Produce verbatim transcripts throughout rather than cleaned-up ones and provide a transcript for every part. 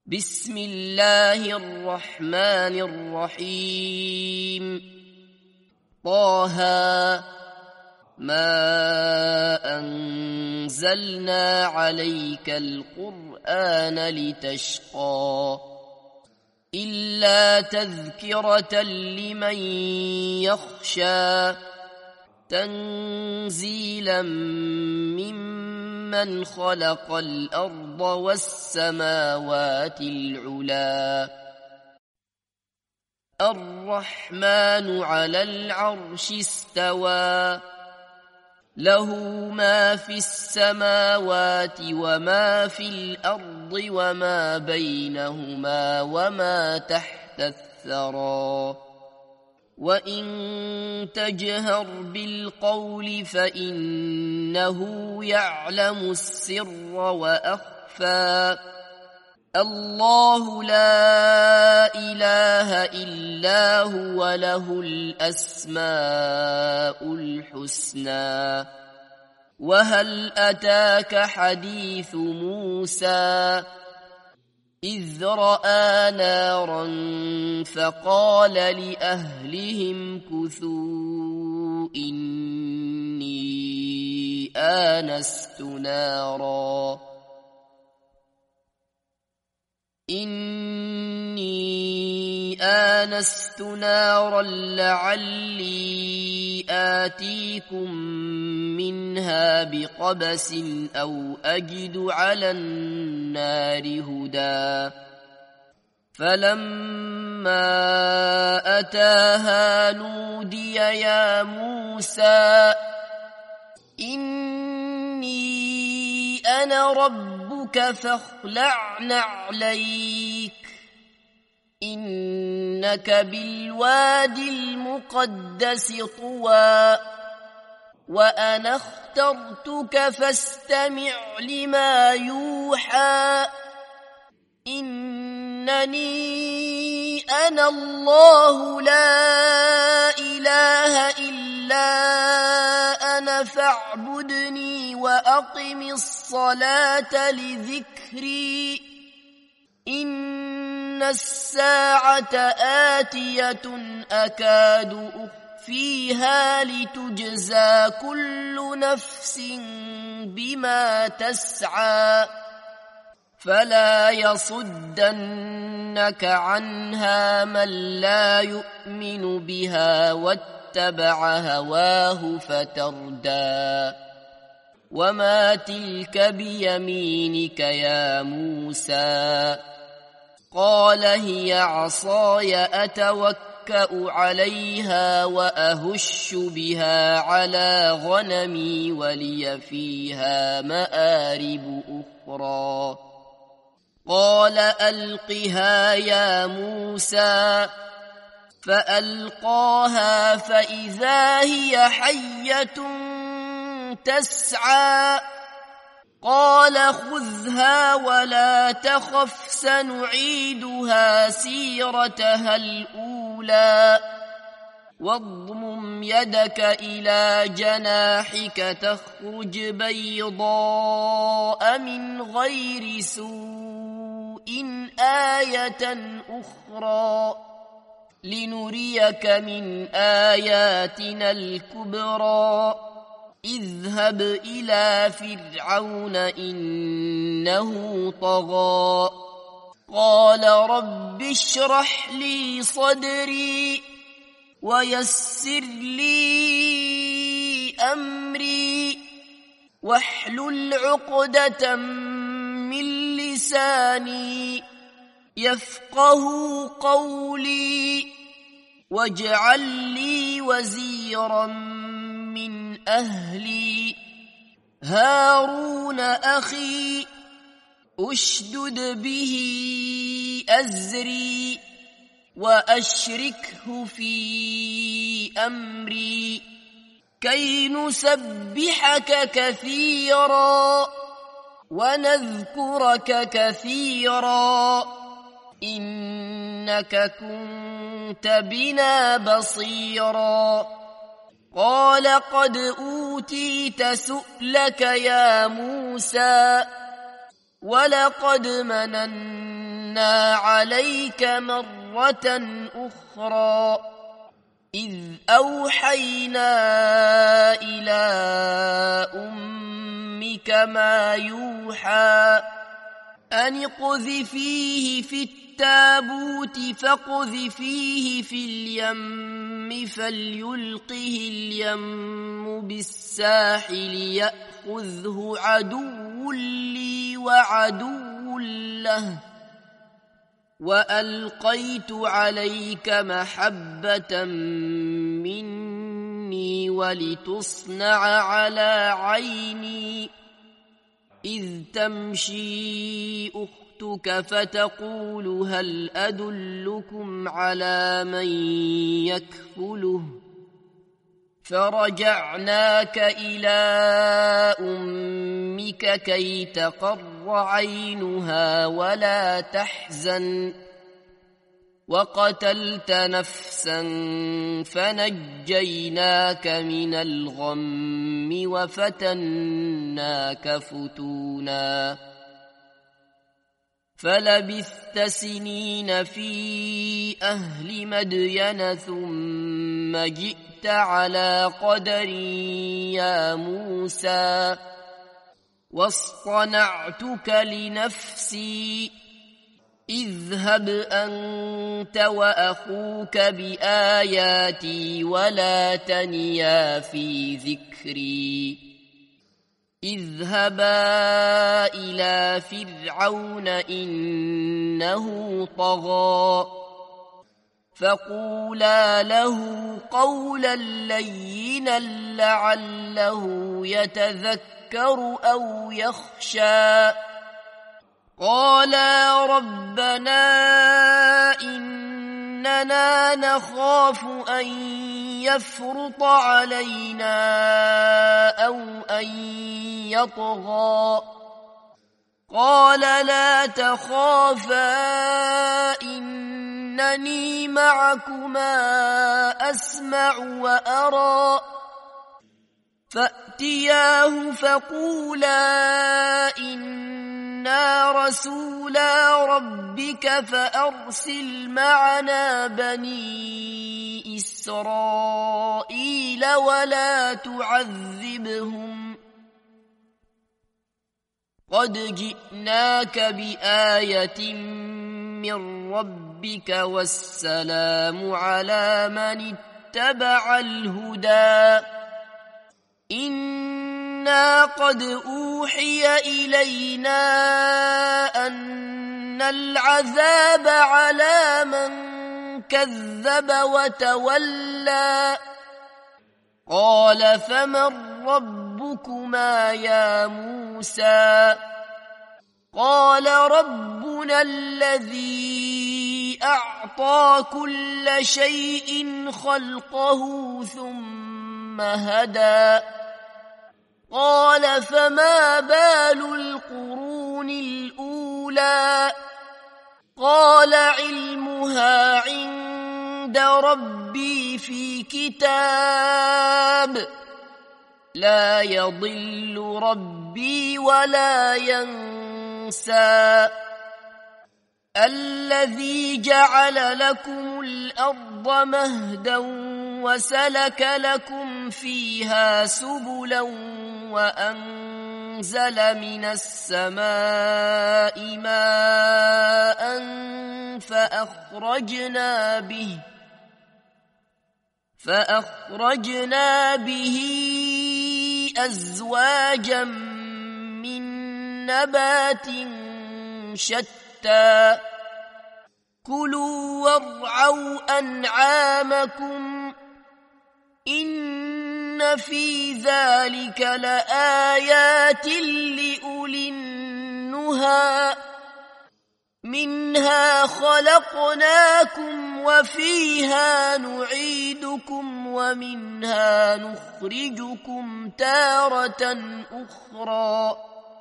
بسم الله الرحمن الرحيم طه ما أنزلنا عليك القرآن لتشقى إلا تذكرة لمن يخشى تنزيلا ممن خلق الأرض والسماوات العلا الرحمن على العرش استوى له ما في السماوات وما في الأرض وما بينهما وما تحت الثرى وإن تجهر بالقول فإنه يعلم السر وأخفى الله لا إله إلا هو له الأسماء الحسنى وهل أتاك حديث موسى إذ رأى نارا فقال لأهلهم كثوا إني آنست نارا إني آنست نارا لعلي آتيكم منها بقبس أو أجد على النار هدى فلما أتاها نودي يا موسى إني أنا ربك فاخلع نعليك إنك بالوادي المقدس طوى وأنا اخترتك فاستمع لما يوحى إنني أنا الله لا إله إلا أنا فاعبدني وأقم الصلاة لذكري إن الساعة آتية أكاد أخفيها لتجزى كل نفس بما تسعى فلا يصدنك عنها من لا يؤمن بها واتبع هواه فتردى وما تلك بيمينك يا موسى قال هي عصاي أتوكأ عليها وأهش بها على غنمي ولي فيها مآرب أخرى قال ألقها يا موسى فألقاها فإذا هي حية تسعى قال خذها ولا تخف سنعيدها سيرتها الأولى واضمم يدك إلى جناحك تخرج بيضاء من غير سوء آية أخرى لنريك من آياتنا الكبرى اذهب إلى فرعون إنه طغى قال رب اشرح لي صدري ويسر لي أمري واحلل عقدة من لساني يفقه قولي واجعل لي وزيرا من أهلي هارون أخي أشدد به أزري وأشركه في أمري كي نسبحك كثيرا ونذكرك كثيرا إنك كنت بنا بصيرا قال قد أوتيت سؤلك يا موسى ولقد مننا قصصنا عليك مرة أخرى إذ أوحينا إلى أمك ما يوحى أن اقذفيه في التابوت فاقذفيه في اليم فليلقه اليم بالساحل يأخذه عدو لي وعدو له وألقيت عليك محبة مني ولتصنع على عيني إذ تمشي أختك فتقول هل أدلكم على من يكفله فرجعناك إلى أمك كي تقر عينها ولا تحزن وقتلت نفسا فنجيناك من الغم وفتناك فتونا فلبثت سنين في أهل مدين ثم جئت على قدر يا موسى واصطنعتك لنفسي اذهب أنت وأخوك بآياتي ولا تنيا في ذكري اذهبا إلى فرعون إنه طغى فقولا له قولا لينا لعله يتذكر أو يخشى قالا ربنا إننا نخاف أن يفرط علينا أو أن يطغى قال لا تخافا إنني معكما أسمع وأرى فأتياه فقولا إنا رسولا ربك فأرسل معنا بني إسرائيل ولا تعذبهم قد جئناك بآية من ربك والسلام على من اتبع الهدى إنا قد أوحي إلينا أن العذاب على من كذب وتولى قال فمن ربكما يا موسى قال ربنا الذي أعطى كل شيء خلقه ثم هدى قال فما بال القرون الأولى قال علمها عند ربي في كتاب لا يضل ربي ولا ينسى الذي جعل لكم الأرض مهدا وسلك لكم فيها سبلا وأنزل من السماء ماء فأخرجنا به فأخرجنا به أزواجا من نبات شتى كلوا وارعوا أنعامكم إن في ذلك لآيات لأولي النهى منها خلقناكم وفيها نعيدكم ومنها نخرجكم تارة أخرى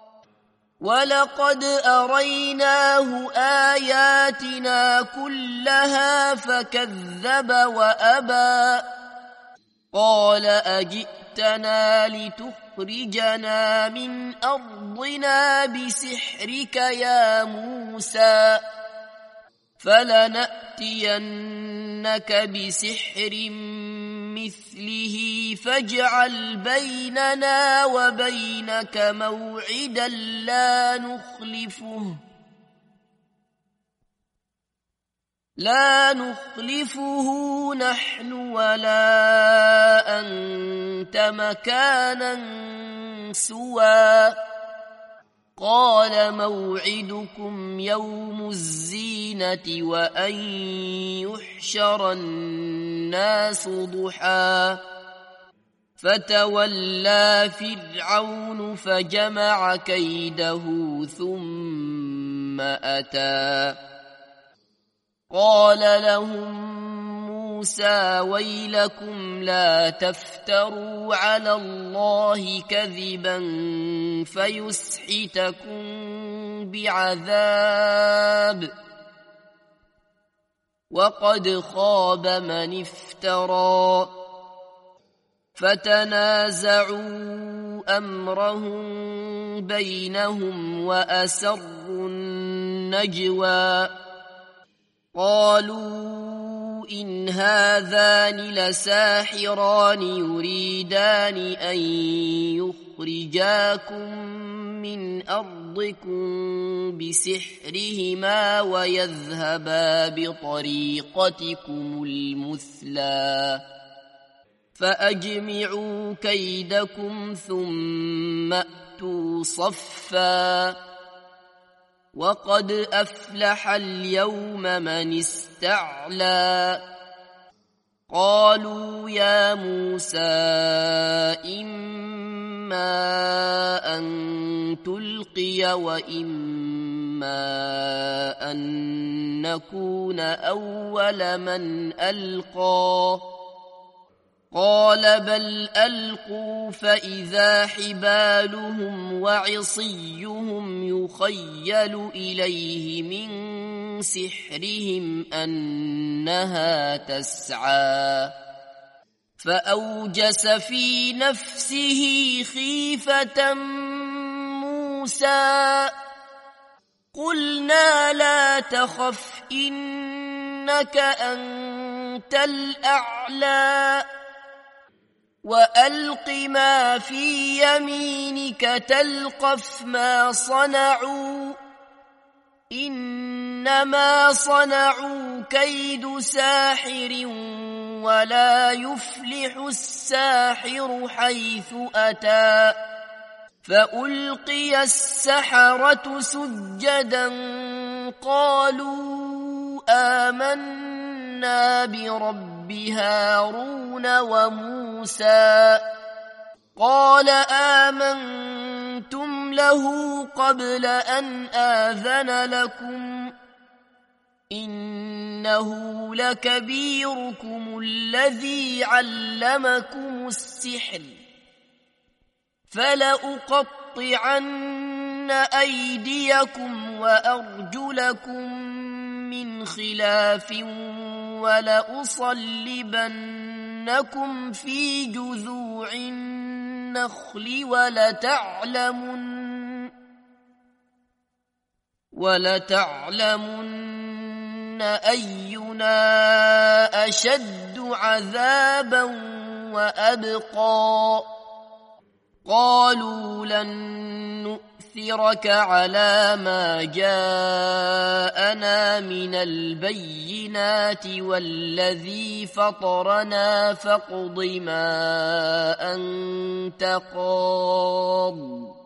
ولقد أريناه آياتنا كلها فكذب وأبى قال أجئتنا لتخرجنا من أرضنا بسحرك يا موسى فلنأتينك بسحر مثله فاجعل بيننا وبينك موعدا لا نخلفه لا نخلفه نحن ولا أنت مكانا سوى قال موعدكم يوم الزينة وأن يحشر الناس ضحى فتولى فرعون فجمع كيده ثم أتى قال لهم موسى ويلكم لا تفتروا على الله كذبا فيسحتكم بعذاب وقد خاب من افترى فتنازعوا أمرهم بينهم وأسروا النجوى قالوا إن هذان لساحران يريدان أن يخرجاكم من أرضكم بسحرهما ويذهبا بطريقتكم المثلى فأجمعوا كيدكم ثم أتوا صفا وقد أفلح اليوم من استعلى قالوا يا موسى إما أن تلقي وإما أن نكون أول من ألقى قال بل ألقوا فإذا حبالهم وعصيهم يخيل إليه من سحرهم أنها تسعى فأوجس في نفسه خيفة موسى قلنا لا تخف إنك أنت الأعلى وألق ما في يمينك تلقف ما صنعوا إنما صنعوا كيد ساحر ولا يفلح الساحر حيث أتى فألقي السحرة سجدا قالوا آمنا برب هارون وموسى قال آمنتم له قبل أن آذن لكم إنه لكبيركم الذي علمكم السحر فلأقطعن أيديكم وأرجلكم من خلاف ولأصلبنكم في جذوع النخل ولتعلمن ولتعلمن أينا أشد عذابا وأبقى قالوا لن نؤثرك على ما جاءنا من البينات والذي فطرنا فاقض ما أنت قاض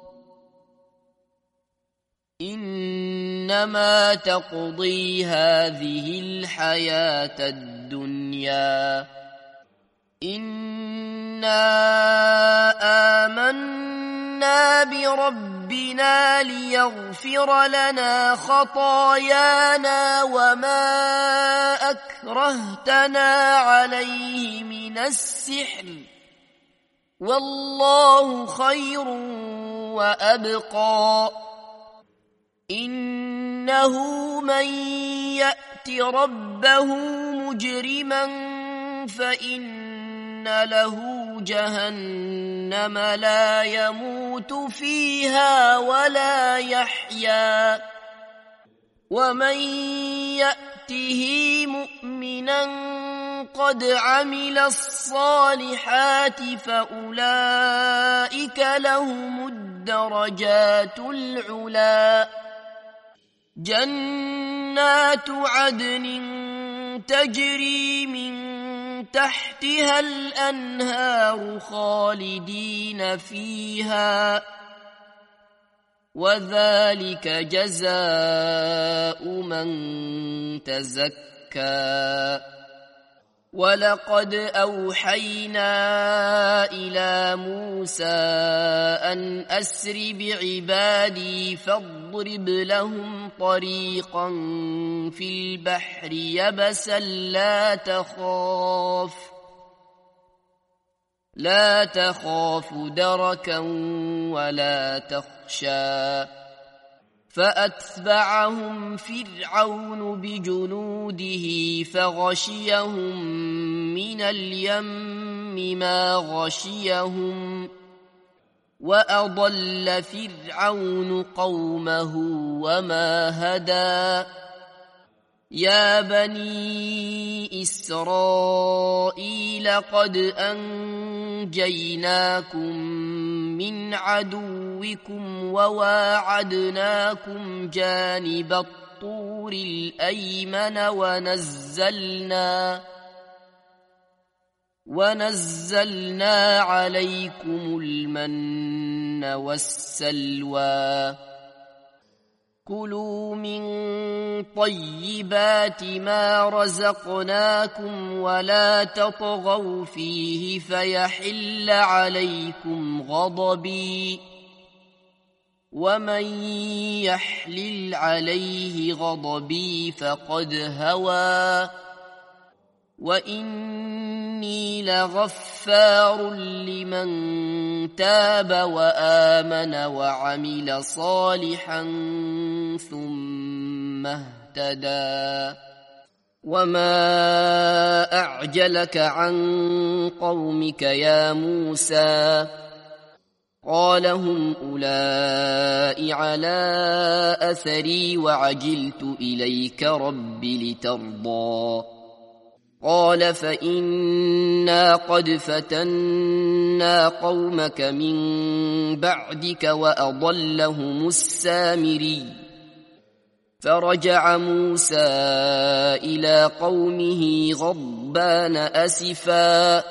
إنما تقضي هذه الحياة الدنيا إنا آمنا بربنا ليغفر لنا خطايانا وما أكرهتنا عليه من السحر والله خير وأبقى إنه من يأت ربه مجرما فإن له جهنم لا يموت فيها ولا يحيا ومن يأت يأته مؤمنا قد عمل الصالحات فأولئك لهم الدرجات العلى جنات عدن تجري من تحتها الأنهار خالدين فيها وذلك جزاء من تزكى ولقد أوحينا إلى موسى أن أسر بعبادي فاضرب لهم طريقا في البحر يبسا لا تخاف لا تخاف دركا ولا تخشى فأتبعهم فرعون بجنوده فغشيهم من اليم ما غشيهم وأضل فرعون قومه وما هدى يا بني إسرائيل قد أنجيناكم من عدوكم وواعدناكم جانب الطور الأيمن ونزلنا ونزلنا عليكم المن والسلوى كلوا من طيبات ما رزقناكم ولا تطغوا فيه فيحل عليكم غضبي ومن يحلل عليه غضبي فقد هوى وإني لغفار لمن تاب وآمن وعمل صالحا ثم اهتدى وما أعجلك عن قومك يا موسى قال هم أولئك على أثري وعجلت إليك رب لترضى قال فإنا قد فتنا قومك من بعدك وأضلهم السامري فرجع موسى إلى قومه غضبان أسفا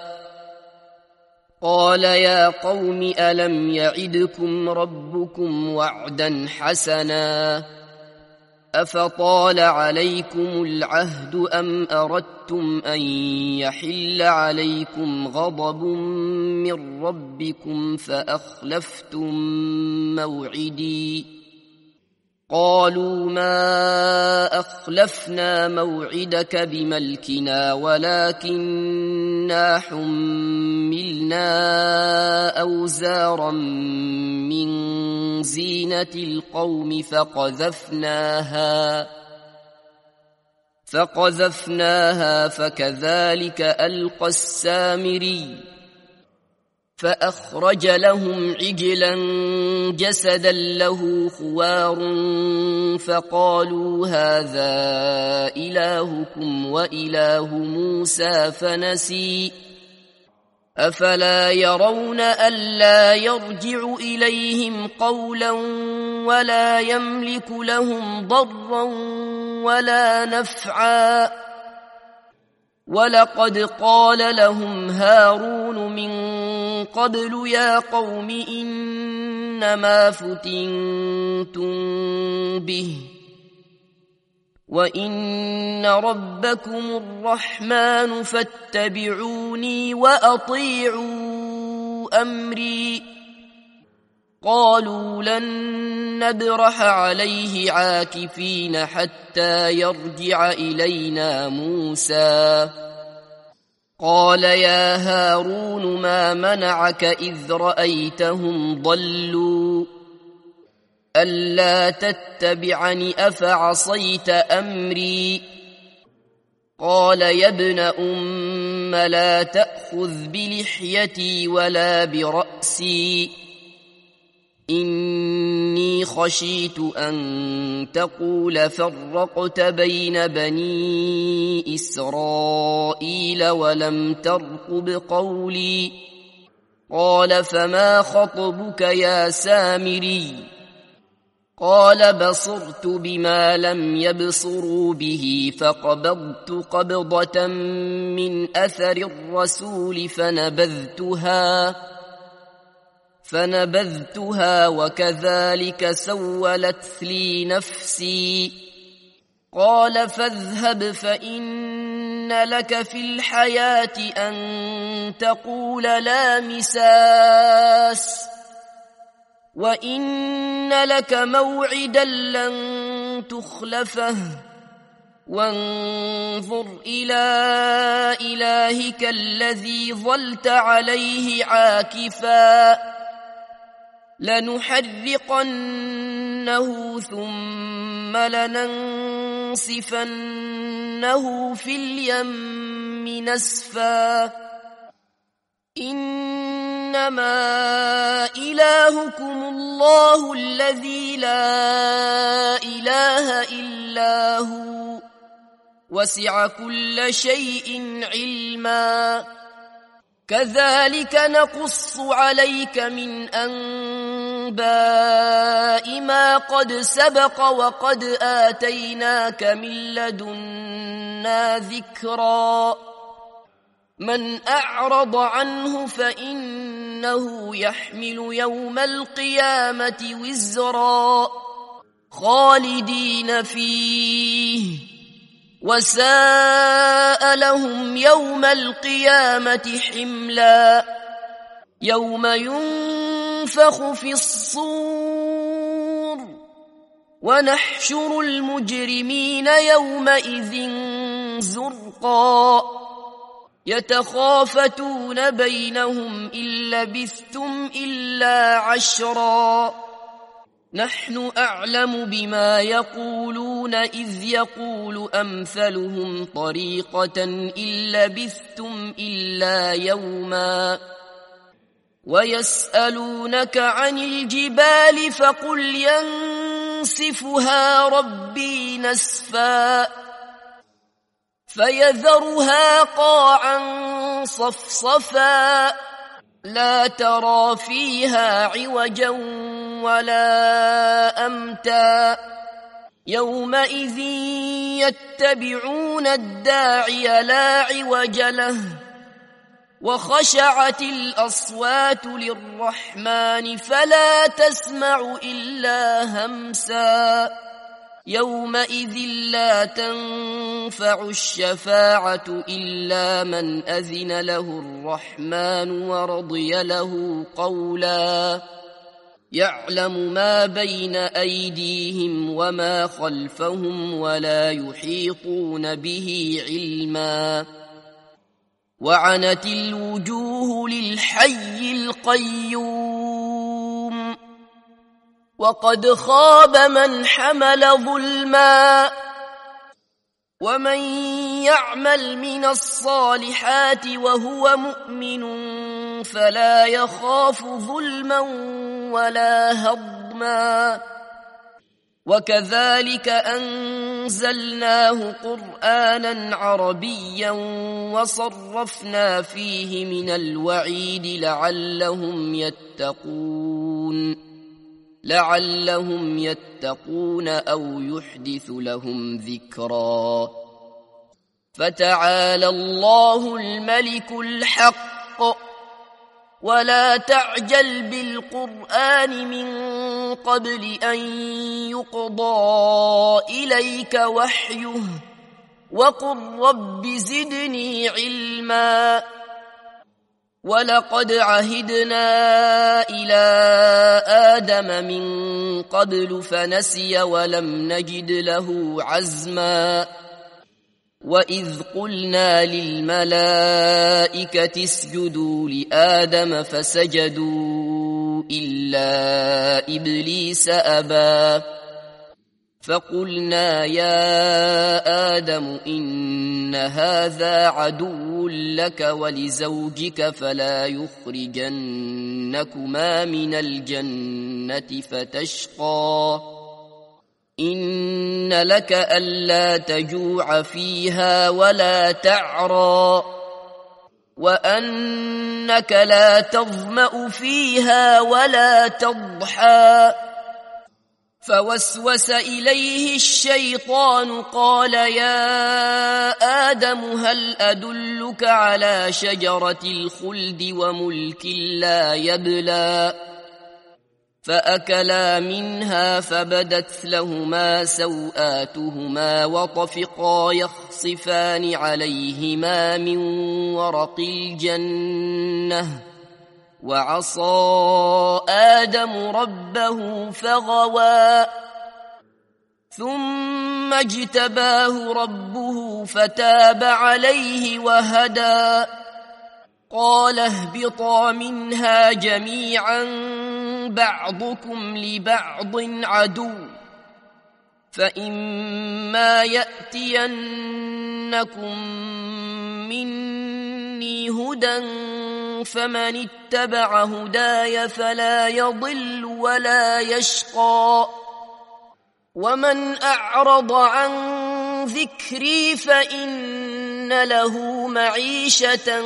قال يا قوم ألم يعدكم ربكم وعدا حسنا أفطال عليكم العهد أم أردتم أن يحل عليكم غضب من ربكم فأخلفتم موعدي قالوا ما أخلفنا موعدك بملكنا ولكننا حملنا أوزارا من زينة القوم فقذفناها فقذفناها فكذلك ألقى السامري فأخرج لهم عجلا جسدا له خوار فقالوا هذا إلهكم وإله موسى فنسي أفلا يرون ألا يرجع إليهم قولا ولا يملك لهم ضرا ولا نفعا ولقد قال لهم هارون من قبل يا قوم إنما فتنتم به وإن ربكم الرحمن فاتبعوني وأطيعوا أمري قالوا لن نبرح عليه عاكفين حتى يرجع إلينا موسى قال يا هارون ما منعك إذ رأيتهم ضلوا ألا تتبعني أفعصيت أمري قال يا ابن أم لا تأخذ بلحيتي ولا برأسي إني إني خشيت أن تقول فرقت بين بني إسرائيل ولم ترقب قولي. قال فما خطبك يا سامري؟ قال بصرت بما لم يبصروا به فقبضت قبضة من أثر الرسول فنبذتها فنبذتها وكذلك سولت لي نفسي. قال فاذهب فإن لك في الحياة أن تقول لا مساس وإن لك موعدا لن تخلفه وانظر إلى إلهك الذي ظلت عليه عاكفا لنحرقنه ثم لننسفنه في اليم نسفا. إنما إلهكم الله الذي لا إله إلا هو وسع كل شيء علما. كذلك نقص عليك من أنباء ما قد سبق وقد آتيناك من لدنا ذكرا. من أعرض عنه فإنه يحمل يوم القيامة وزرا خالدين فيه وساء لهم يوم القيامة حملا. يوم ينفخ في الصور ونحشر المجرمين يومئذ زرقا يتخافتون بينهم إن لبثتم إلا عشرا. نحن أعلم بما يقولون إذ يقول أمثلهم طريقة إن لبثتم إلا يوما. ويسألونك عن الجبال فقل ينسفها ربي نسفا فيذرها قاعا صفصفا لا ترى فيها عوجا ولا أمتا. يومئذ يتبعون الداعي لا عوج له وخشعت الأصوات للرحمن فلا تسمع إلا همسا. يومئذ لا تنفع الشفاعة إلا من أذن له الرحمن ورضي له قولا. يعلم ما بين أيديهم وما خلفهم ولا يحيطون به علما. وعنت الوجوه للحي القيوم وقد خاب من حمل ظلما. ومن يعمل من الصالحات وهو مؤمن فلا يخاف ظلما ولا هضما. وكذلك أنزلناه قرآنا عربيا وصرفنا فيه من الوعيد لعلهم يتقون لعلهم يتقون أو يحدث لهم ذكرا. فتعالى الله الملك الحق ولا تعجل بالقرآن من قبل أن يقضى إليك وحيه وقل رب زدني علما. ولقد عهدنا إلى آدم من قبل فنسي ولم نجد له عزما. وإذ قلنا للملائكة اسجدوا لآدم فسجدوا إلا إبليس أبى فقلنا يا آدم إن هذا عدو لك ولزوجك فلا يخرجنكما من الجنة فتشقى إن لك ألا تجوع فيها ولا تعرى وأنك لا تظمأ فيها ولا تضحى فوسوس إليه الشيطان قال يا آدم هل أدلك على شجرة الخلد وملك لا يبلى فأكلا منها فبدت لهما سوآتهما وطفقا يخصفان عليهما من ورق الجنة وعصى آدم ربه فغوى ثم اجتباه ربه فتاب عليه وهدى قال اهبطا منها جميعا بعضكم لبعض عدو فإما يأتينكم مني هدى فمن اتبع هداي فلا يضل ولا يشقى ومن أعرض عن ذكري فإن له معيشة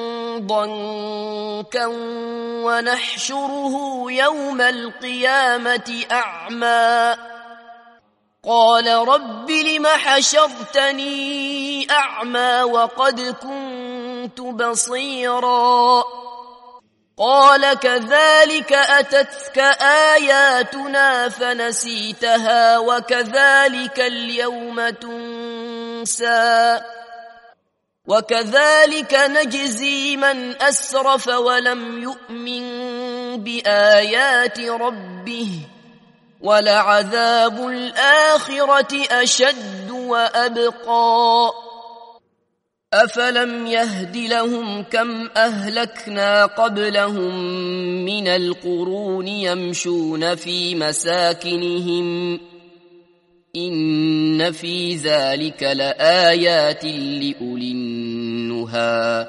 ضنكا ونحشره يوم القيامة أعمى قال رب لم حشرتني أعمى وقد كنت بصيرا قال كذلك أتتك آياتنا فنسيتها وكذلك اليوم تنسى وكذلك نجزي من أسرف ولم يؤمن بآيات ربه ولعذاب الآخرة أشد وأبقى أفلم يهد لهم كم أهلكنا قبلهم من القرون يمشون في مساكنهم إن في ذلك لآيات لأولي النهى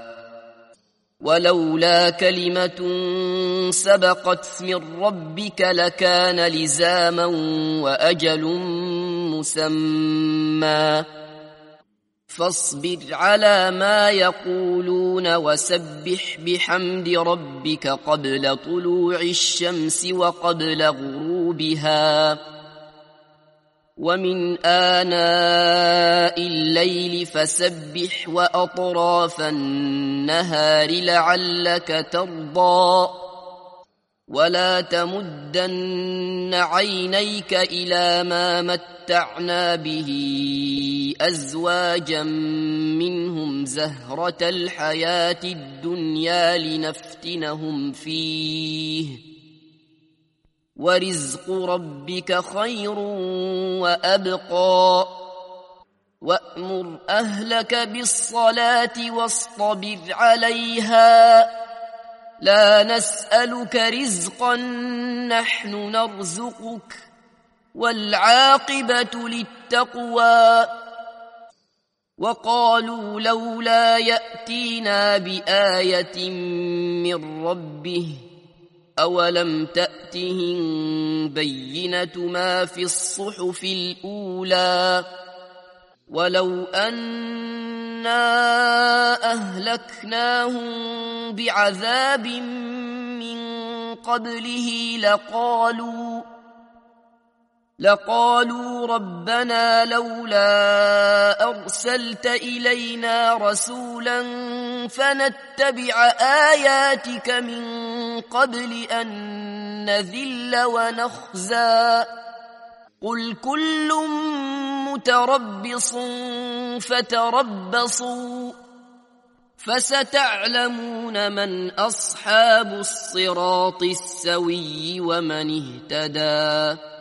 ولولا كلمة سبقت من ربك لكان لزاما وأجل مسمى فاصبر على ما يقولون وسبح بحمد ربك قبل طلوع الشمس وقبل غروبها ومن آناء الليل فسبح وأطراف النهار لعلك ترضى ولا تمدن عينيك إلى ما متعنا به أزواجا منهم زهرة الحياة الدنيا لنفتنهم فيه ورزق ربك خير وأبقى وأمر أهلك بالصلاة واصطبر عليها لا نسألك رزقا نحن نرزقك والعاقبة للتقوى وقالوا لولا يأتينا بآية من ربه أولم تأتهم بينة ما في الصحف الأولى ولو أنا أهلكناهم بعذاب من قبله لقالوا لقالوا ربنا لولا أرسلت إلينا رسولا فنتبع آياتك من قبل أن نذل ونخزى قل كل متربص فتربصوا فستعلمون من أصحاب الصراط السوي ومن اهتدى.